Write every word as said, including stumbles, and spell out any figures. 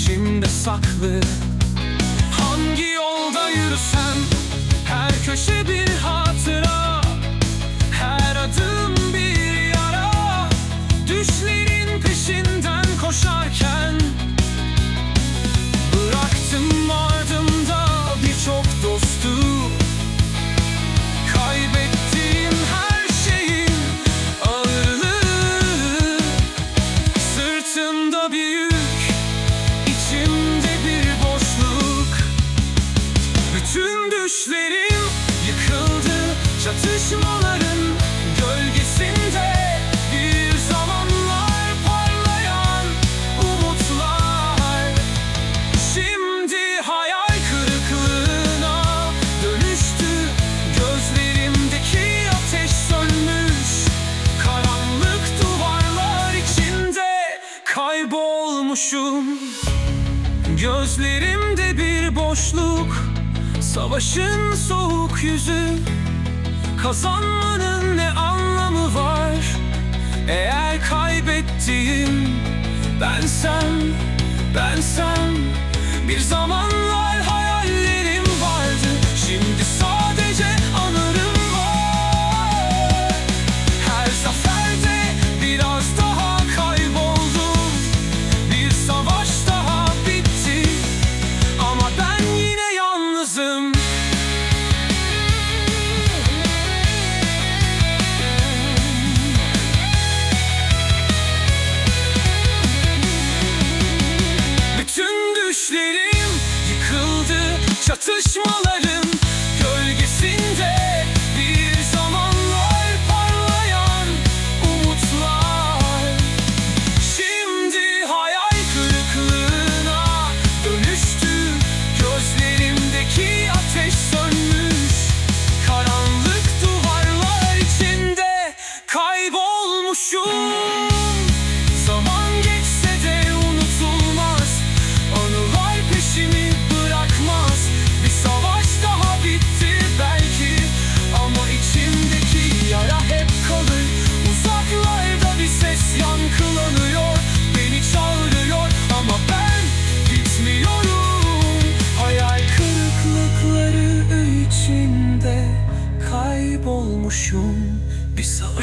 içimde saklı. Hangi yolda yürüsem her köşe bir hatıra, her adım bir yara. Düşlerin peşinden koşarken bıraktım ardımda birçok dostu. Kaybettiğim her şeyin ağırlığı sırtımda bir yük, içimde bir boşluk. Bütün düşlerim yıkıldı çatışmaların gölgesinde. Bir zamanlar parlayan umutlar şimdi hayal kırıklığına dönüştü. Gözlerimdeki ateş sönmüş, karanlık duvarlar içinde kaybolmuşum. Gözlerimde bir boşluk, savaşın soğuk yüzü. Kazanmanın ne anlamı var eğer kaybettiğim bensem, bensem. Bir zamanlar hayallerim vardı, şimdi sadece anılarım var. Her zaferde biraz daha kayboldum, bir savaş daha bitti ama ben yine yalnızım. Düşlerim yıkıldı çatışmaların gölgesinde. Bir zamanlar parlayan umutlar şimdi hayal kırıklığına dönüştü. Gözlerimdeki ateş sönmüş, karanlık duvarlar içinde kaybolmuşum.